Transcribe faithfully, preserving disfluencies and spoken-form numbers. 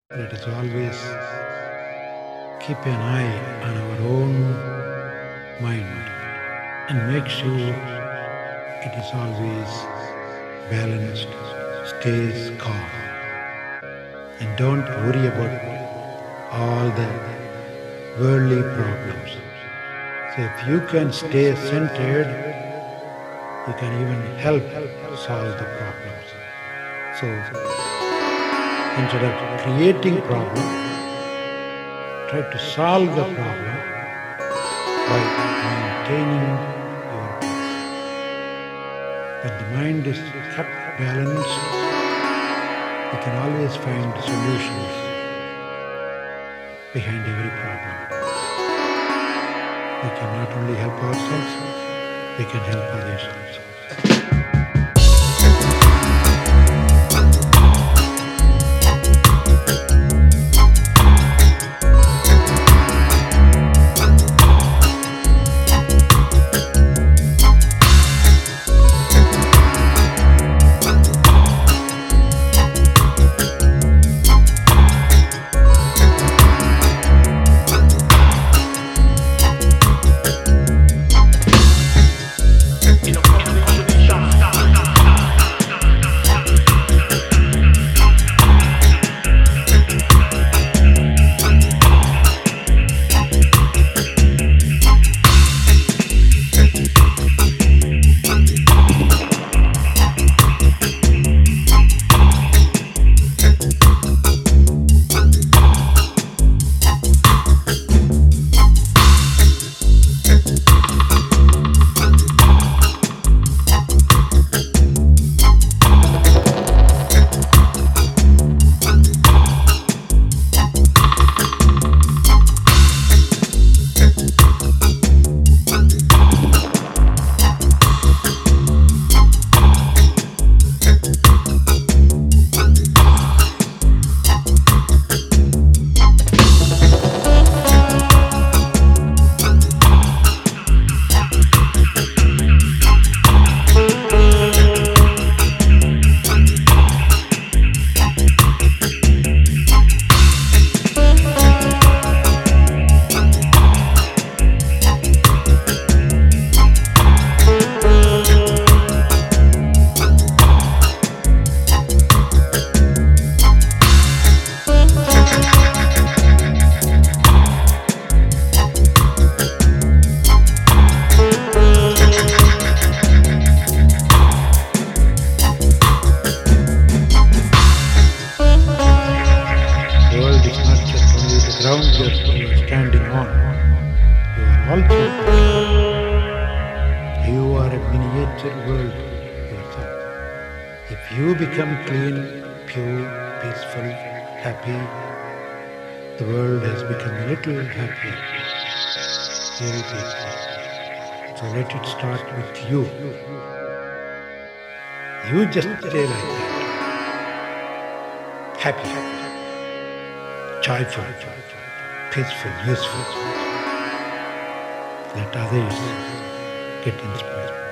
Let us always keep an eye on our own mind and make sure it is always balanced, stays calm, and don't worry about all the worldly problems. So if you can stay centered, you can even help solve the problems. So instead of creating problems, try to solve the problem by maintaining your peace. When the mind is kept balanced, we can always find solutions behind every problem. We can not only help ourselves, we can help others also. Ground you are standing on. You are also you are a miniature world yourself. If you become clean, pure, peaceful, happy, the world has become a little happy, very peaceful. So let it start with you. You just stay like that. Happy, joyful, peaceful, useful. Let others get inspired.